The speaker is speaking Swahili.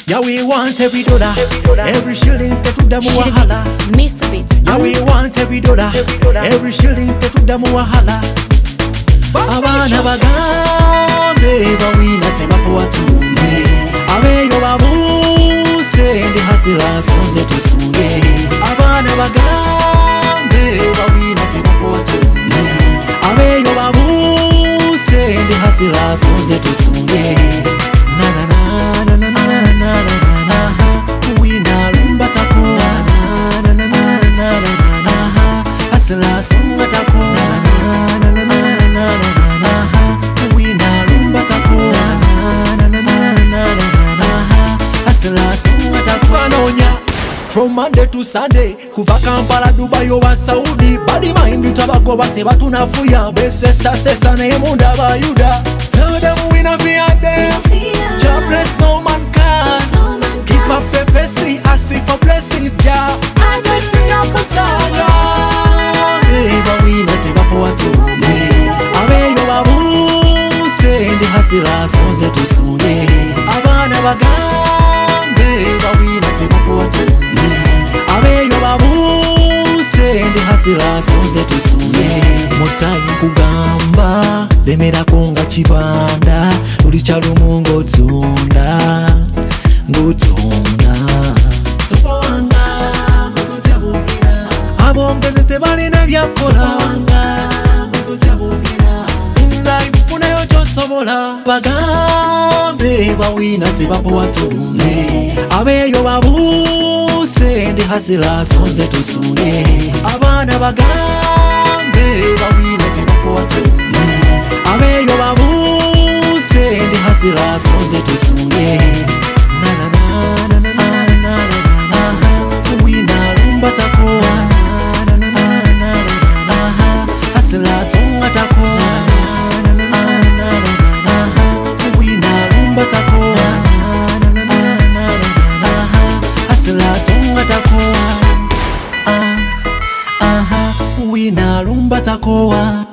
Yeah, we want every dollar, every shilling tetuda mu wahala. Yeah, we want every dollar, every shilling tetuda mu wahala. Abana bagambe bawina tebapoa tumbe. Abeyo babuse ndi hasila sonze tusunge. Abana bagambe bawina tebapoa tumbe. Abeyo babuse ndi hasila sonze tusunge. Na na na na na na na na na. Wina lumba takuwa. Na na na na na na. Hasila songa takuwa. Na na na na na. Wina lumba takuwa. Na na na na na. Hasila songa takuwa nonya. From Monday to Sunday, kuva Kampala, Dubai, oba Saudi. Body mind tabako bate batunafuya. Besesa sesa ne munda ba Yuda. Tell them we na fear them. Jah bless no man cause. Keep up the blessing, I see for blessings, Jah. I bless no consaga. Eba we na tebapoa tumbe. Abeyo babuse ndi hasila sonze tusunge. Abana bagambe bawi na tebapoa tumbe. Abeyo babuse ndi hasila sonze tusunge. Motayi kugamba lemera konga chibanda ulichalo mungo tunda ngutunda tupanga ngutujabukira abongeze tebali na byakola ngutujabukira ndayifuna yo josobola bagambe bawina tebapoa tumbe abeyo babuse ndi hasila sonze tusunge abana bagambe bawina tebapoa tumbe abeyo babuse ndi hasila sonze tusunge. Na na na na na na na na. Wina lumba takuwa. Na na na na na na. Hasila songa takuwa. Na na na na na. Wina lumba takuwa. Na na na na na. Hasila songa takuwa. Wina lumba takuwa.